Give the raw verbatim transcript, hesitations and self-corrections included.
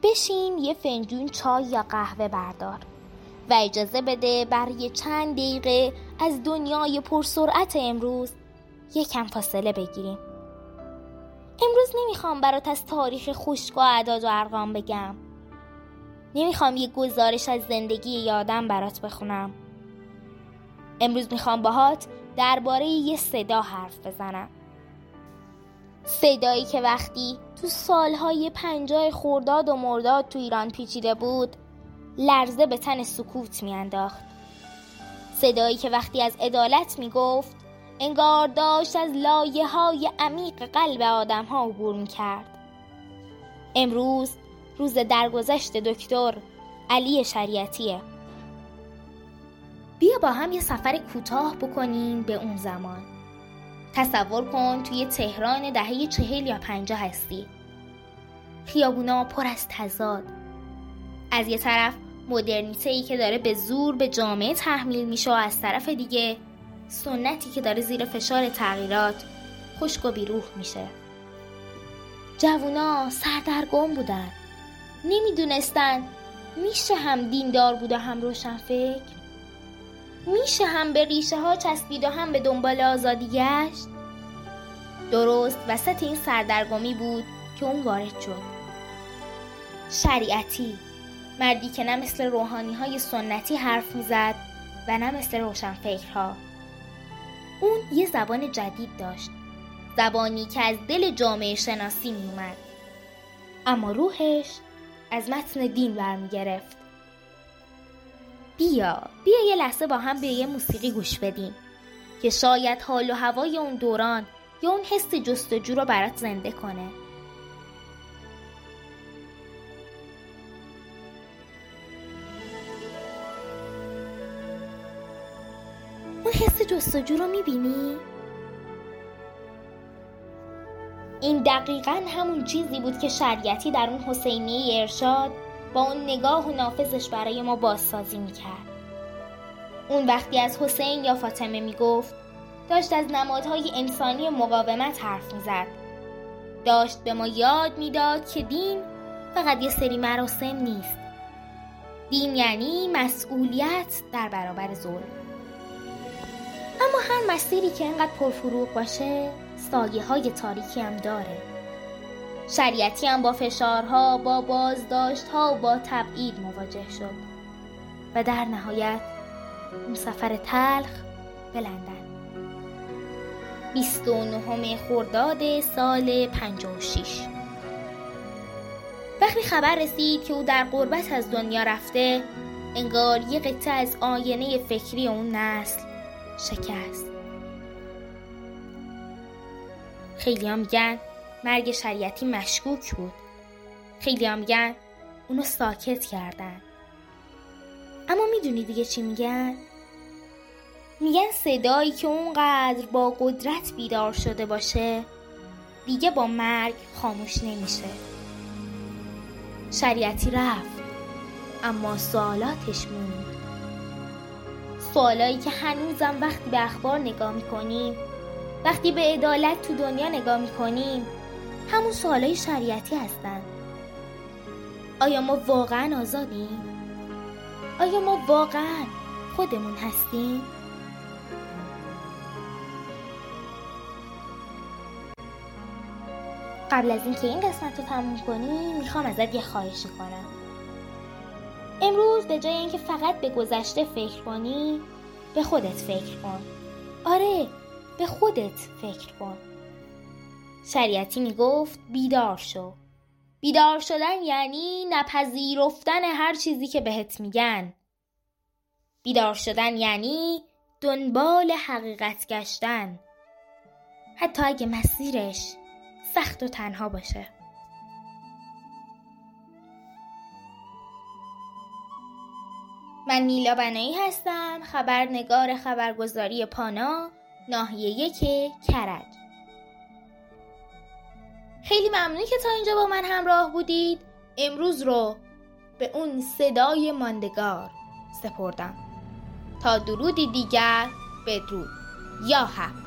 بشین یه فنجون چای یا قهوه بردار و اجازه بده برای چند دقیقه از دنیای پرسرعت امروز یکم فاصله بگیریم. امروز نمیخوام برات از تاریخ خشک و اعداد و ارقام بگم. نمیخوام یه گزارش از زندگی یادم برات بخونم. امروز میخوام باهات درباره یه صدا حرف بزنم. صدایی که وقتی تو سالهای پنجاه خرداد و مرداد تو ایران پیچیده بود، لرزه به تن سکوت میانداخت. صدایی که وقتی از عدالت میگفت، انگار داشت از لایه های عمیق قلب آدم ها عبور میکرد. امروز روز درگذشت دکتر علی شریعتیه. بیا با هم یه سفر کوتاه بکنیم به اون زمان. تصور کن توی تهران دهه چهل یا پنجاه هستی. خیابونا پر از تضاد. از یه طرف مدرنیته‌ای که داره به زور به جامعه تحمیل میشه و از طرف دیگه سنتی که داره زیر فشار تغییرات خشک و بیروح میشه. جوونا سردرگم بودن. نمیدونستن میشه هم دیندار بود و هم روشن فکر؟ میشه هم به ریشه ها چسبید و هم به دنبال آزادی گشت؟ درست وسط این سردرگمی بود که اون وارد شد. شریعتی، مردی که نه مثل روحانی های سنتی حرف میزد و نه مثل روشن فکرها. اون یه زبان جدید داشت، زبانی که از دل جامعه شناسی می اومد، اما روحش از متن دین برمی گرفت. بیا بیا یه لحظه با هم به یه موسیقی گوش بدیم که شاید حال و هوای اون دوران یا اون حس جستجو رو برات زنده کنه. اون حس جستجو رو میبینی؟ این دقیقاً همون چیزی بود که شریعتی در اون حسینیه ارشاد با اون نگاه و نافذش برای ما بازسازی میکرد. اون وقتی از حسین یا فاطمه میگفت، داشت از نمادهای انسانی مقاومت حرف میزد. داشت به ما یاد میداد که دین فقط یه سری مراسم نیست. دین یعنی مسئولیت در برابر ظلم. اما هر مسیری که اینقدر پرفروغ باشه سایه های تاریکی هم داره. شریعتی هم با فشارها، با بازداشتها و با تبعید مواجه شد و در نهایت اون سفر تلخ به لندن بیست و نهم خرداد سال پنجاه و شش. وقتی خبر رسید که او در غربت از دنیا رفته، انگار یه قطعه از آینه فکری اون نسل شکست. خیلی هم میگن مرگ شریعتی مشکوک بود. خیلی هم میگن اونو ساکت کردن. اما میدونی دیگه چی میگن؟ میگن صدایی که اونقدر با قدرت بیدار شده باشه دیگه با مرگ خاموش نمیشه. شریعتی رفت اما سوالاتش موند. سوالایی که هنوزم وقتی به اخبار نگاه میکنیم، وقتی به عدالت تو دنیا نگاه میکنیم، همون سوالای شریعتی هستن. آیا ما واقعا آزادیم؟ آیا ما واقعا خودمون هستیم؟ قبل از اینکه این قسمت رو تموم کنیم میخوام ازت یه خواهشی کنم. امروز به جای اینکه فقط به گذشته فکر کنی، به خودت فکر کن. آره، به خودت فکر کن. شریعتی میگفت بیدار شو. بیدار شدن یعنی نپذیرفتن هر چیزی که بهت میگن. بیدار شدن یعنی دنبال حقیقت گشتن، حتی اگه مسیرش سخت و تنها باشه. من نیلا بنایی هستم، خبرنگار خبرگزاری پانا، ناحیه یک کرج. خیلی ممنون که تا اینجا با من همراه بودید. امروز رو به اون صدای ماندگار سپردم. تا درودی دیگر، بدرود. یا حق.